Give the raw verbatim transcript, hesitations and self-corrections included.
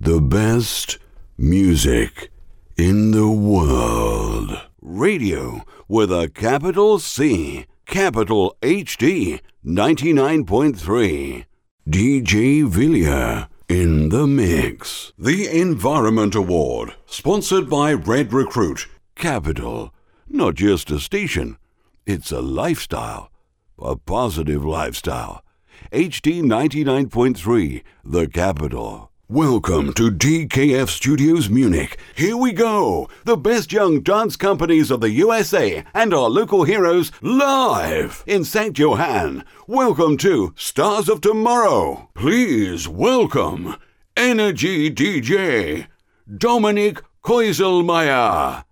The best music in the world. Radio with a capital C, capital H D, ninety-nine point three. D J Villiers in the mix. The Environment Award, sponsored by Red Recruit. Capital, not just a station, it's a lifestyle, a positive lifestyle. H D ninety-nine point three, the capital. Welcome to D K F Studios Munich. Here we go. The best young dance companies of the U S A and our local heroes live in Saint Johann. Welcome to Stars of Tomorrow. Please welcome Energy D J Dominik Keuselmeier.